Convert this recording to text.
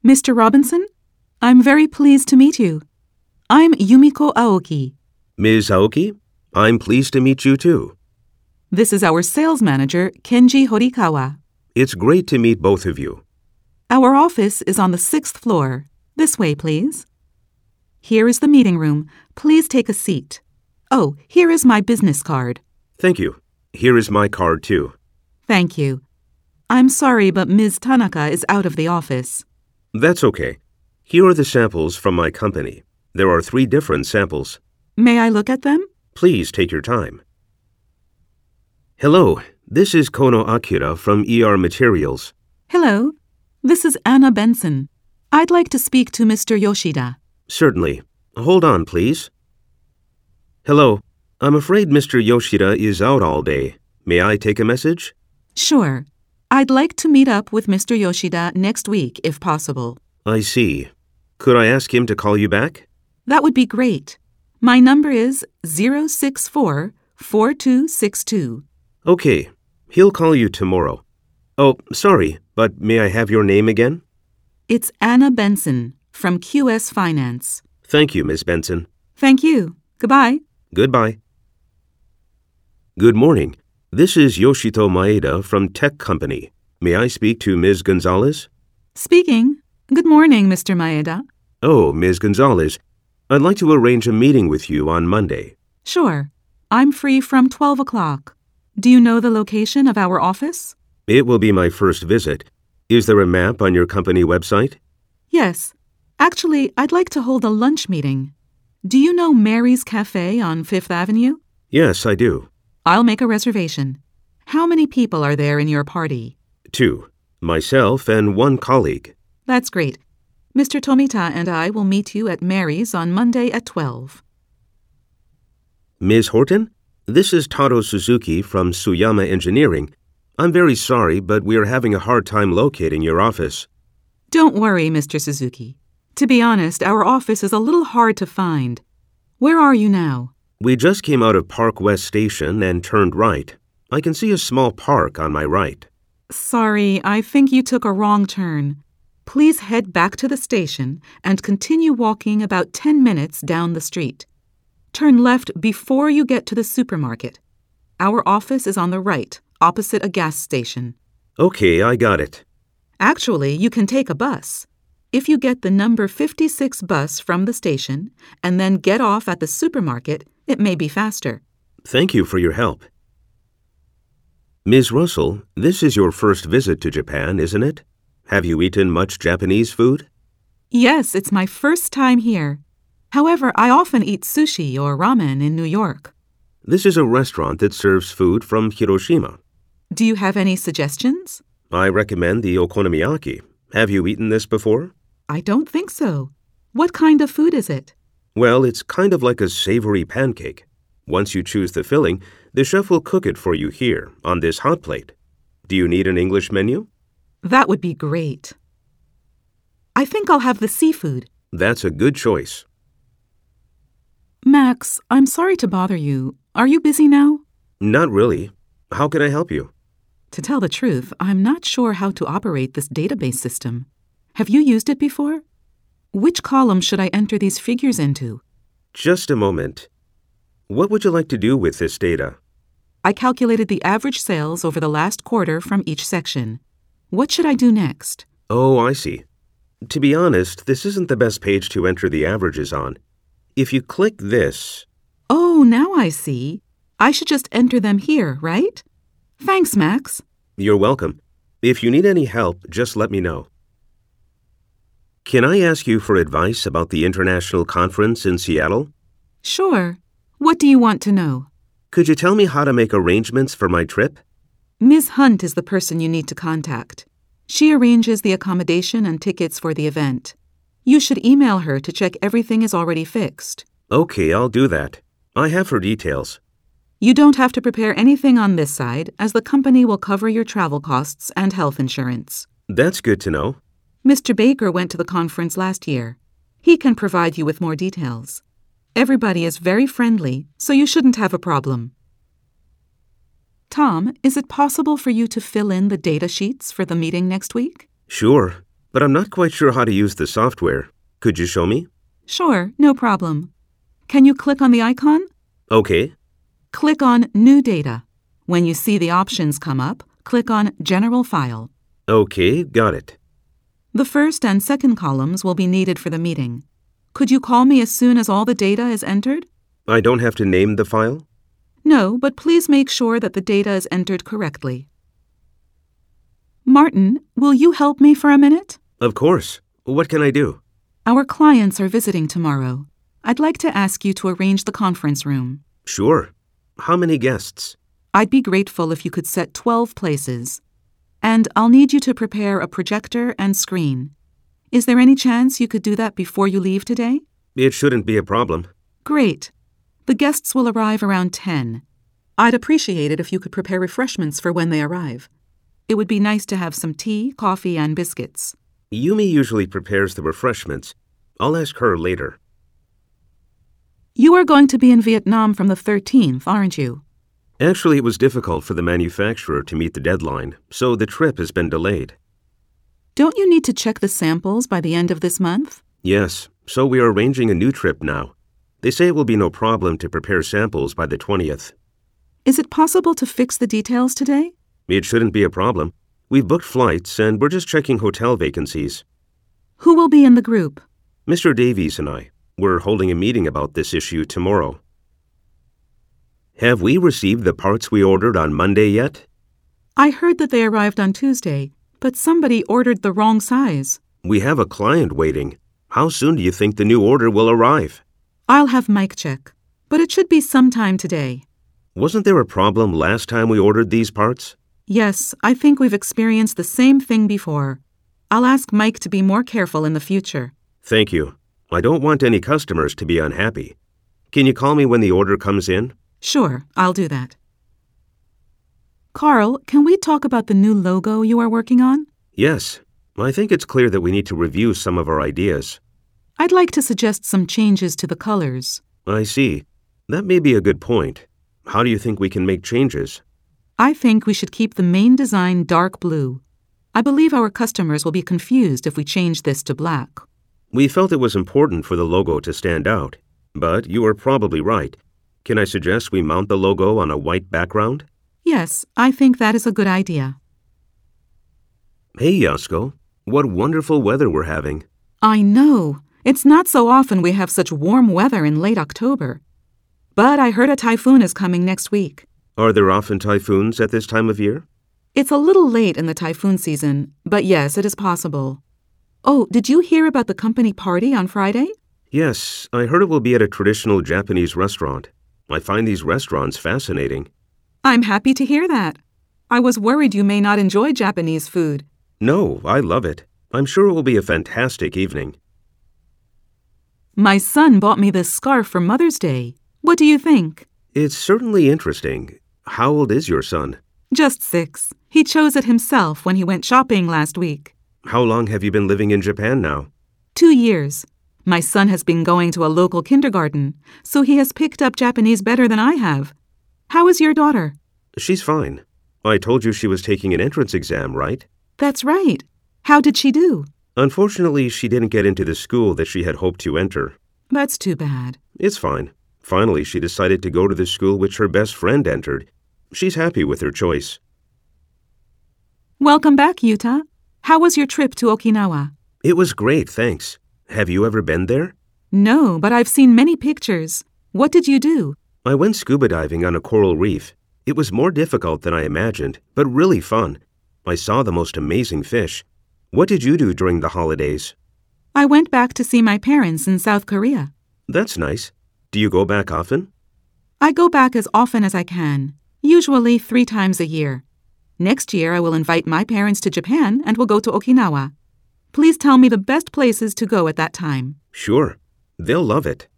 Mr. Robinson, I'm very pleased to meet you. I'm Yumiko Aoki. Ms. Aoki, I'm pleased to meet you too. This is our sales manager, Kenji Horikawa. It's great to meet both of you. Our office is on the 6th floor. This way, please. Here is the meeting room. Please take a seat. Oh, here is my business card. Thank you. Here is my card too. Thank you. I'm sorry, but Ms. Tanaka is out of the office. That's okay. Here are the samples from my company. There are 3 different samples. May I look at them? Please take your time. Hello, this is Kono Akira from ER Materials. Hello. This is Anna Benson. I'd like to speak to Mr. Yoshida. Certainly. Hold on, please. Hello. I'm afraid Mr. Yoshida is out all day. May I take a message? Sure. I'd like to meet up with Mr. Yoshida next week, if possible. I see. Could I ask him to call you back? That would be great. My number is 064-4262. Okay. He'll call you tomorrow. Oh, sorry, but may I have your name again? It's Anna Benson from QS Finance. Thank you, Ms. Benson. Thank you. Goodbye. Goodbye. Good morning. This is Yoshito Maeda from Tech Company. May I speak to Ms. Gonzalez? Speaking. Good morning, Mr. Maeda. Oh, Ms. Gonzalez, I'd like to arrange a meeting with you on Monday. Sure. I'm free from 12 o'clock. Do you know the location of our office? It will be my first visit. Is there a map on your company website? Yes. Actually, I'd like to hold a lunch meeting. Do you know Mary's Cafe on 5th Avenue? Yes, I do. I'll make a reservation. How many people are there in your party? 2. Myself and 1 colleague. That's great. Mr. Tomita and I will meet you at Mary's on Monday at 12. Ms. Horton, this is Taro Suzuki from Suyama Engineering. I'm very sorry, but we are having a hard time locating your office. Don't worry, Mr. Suzuki. To be honest, our office is a little hard to find. Where are you now? We just came out of Park West Station and turned right. I can see a small park on my right. Sorry, I think you took a wrong turn. Please head back to the station and continue walking about 10 minutes down the street. Turn left before you get to the supermarket. Our office is on the right, opposite a gas station. Okay, I got it. Actually, you can take a bus. If you get the number 56 bus from the station and then get off at the supermarket, it may be faster. Thank you for your help. Ms. Russell, this is your first visit to Japan, isn't it? Have you eaten much Japanese food? Yes, it's my first time here. However, I often eat sushi or ramen in New York. This is a restaurant that serves food from Hiroshima. Do you have any suggestions? I recommend the okonomiyaki. Have you eaten this before? I don't think so. What kind of food is it? Well, it's kind of like a savory pancake. Once you choose the filling, the chef will cook it for you here on this hot plate. Do you need an English menu? That would be great. I think I'll have the seafood. That's a good choice. Max, I'm sorry to bother you. Are you busy now? Not really. How can I help you? To tell the truth, I'm not sure how to operate this database system. Have you used it before? Which column should I enter these figures into? Just a moment. What would you like to do with this data? I calculated the average sales over the last quarter from each section. What should I do next? Oh, I see. To be honest, this isn't the best page to enter the averages on. If you click this... Oh, now I see. I should just enter them here, right? Thanks, Max. You're welcome. If you need any help, just let me know. Can I ask you for advice about the international conference in Seattle? Sure. What do you want to know? Could you tell me how to make arrangements for my trip? Ms. Hunt is the person you need to contact. She arranges the accommodation and tickets for the event. You should email her to check everything is already fixed. Okay, I'll do that. I have her details. You don't have to prepare anything on this side, as the company will cover your travel costs and health insurance. That's good to know. Mr. Baker went to the conference last year. He can provide you with more details. Everybody is very friendly, so you shouldn't have a problem. Tom, is it possible for you to fill in the data sheets for the meeting next week? Sure. but I'm not quite sure how to use the software. Could you show me? Sure, no problem. Can you click on the icon? Okay. Click on New Data. When you see the options come up, click on General File. Okay, got it. The first and second columns will be needed for the meeting. Could you call me as soon as all the data is entered? I don't have to name the file? No, but please make sure that the data is entered correctly. Martin, will you help me for a minute? Of course. What can I do? Our clients are visiting tomorrow. I'd like to ask you to arrange the conference room. Sure. How many guests? I'd be grateful if you could set 12 places. And I'll need you to prepare a projector and screen. Is there any chance you could do that before you leave today? It shouldn't be a problem. Great. The guests will arrive around 10. I'd appreciate it if you could prepare refreshments for when they arrive. It would be nice to have some tea, coffee, and biscuits. Yumi usually prepares the refreshments. I'll ask her later. You are going to be in Vietnam from the 13th, aren't you? Actually, it was difficult for the manufacturer to meet the deadline, so the trip has been delayed. Don't you need to check the samples by the end of this month? Yes, so we are arranging a new trip now. They say it will be no problem to prepare samples by the 20th. Is it possible to fix the details today? It shouldn't be a problem. We've booked flights and we're just checking hotel vacancies. Who will be in the group? Mr. Davies and I. We're holding a meeting about this issue tomorrow. Have we received the parts we ordered on Monday yet? I heard that they arrived on Tuesday, but somebody ordered the wrong size. We have a client waiting. How soon do you think the new order will arrive? I'll have Mike check, but it should be sometime today. Wasn't there a problem last time we ordered these parts? Yes, I think we've experienced the same thing before. I'll ask Mike to be more careful in the future. Thank you. I don't want any customers to be unhappy. Can you call me when the order comes in? Sure, I'll do that. Carl, can we talk about the new logo you are working on? Yes. I think it's clear that we need to review some of our ideas. I'd like to suggest some changes to the colors. I see. That may be a good point. How do you think we can make changes? I think we should keep the main design dark blue. I believe our customers will be confused if we change this to black. We felt it was important for the logo to stand out, but you are probably right. Can I suggest we mount the logo on a white background? Yes, I think that is a good idea. Hey, Yasko. What wonderful weather we're having. I know. It's not so often we have such warm weather in late October. But I heard a typhoon is coming next week. Are there often typhoons at this time of year? It's a little late in the typhoon season, but yes, it is possible. Oh, did you hear about the company party on Friday? Yes, I heard it will be at a traditional Japanese restaurant. I find these restaurants fascinating. I'm happy to hear that. I was worried you may not enjoy Japanese food. No, I love it. I'm sure it will be a fantastic evening. My son bought me this scarf for Mother's Day. What do you think? It's certainly interesting. How old is your son? Just 6. He chose it himself when he went shopping last week. How long have you been living in Japan now? 2 years. My son has been going to a local kindergarten, so he has picked up Japanese better than I have. How is your daughter? She's fine. I told you she was taking an entrance exam, right? That's right. How did she do? Unfortunately, she didn't get into the school that she had hoped to enter. That's too bad. It's fine. Finally, she decided to go to the school which her best friend entered. She's happy with her choice. Welcome back, Yuta. How was your trip to Okinawa? It was great, thanks. Have you ever been there? No, but I've seen many pictures. What did you do? I went scuba diving on a coral reef. It was more difficult than I imagined, but really fun. I saw the most amazing fish. What did you do during the holidays? I went back to see my parents in South Korea. That's nice. Do you go back often? I go back as often as I can, usually 3 times a year. Next year I will invite my parents to Japan and we'll go to Okinawa. Please tell me the best places to go at that time. Sure. They'll love it.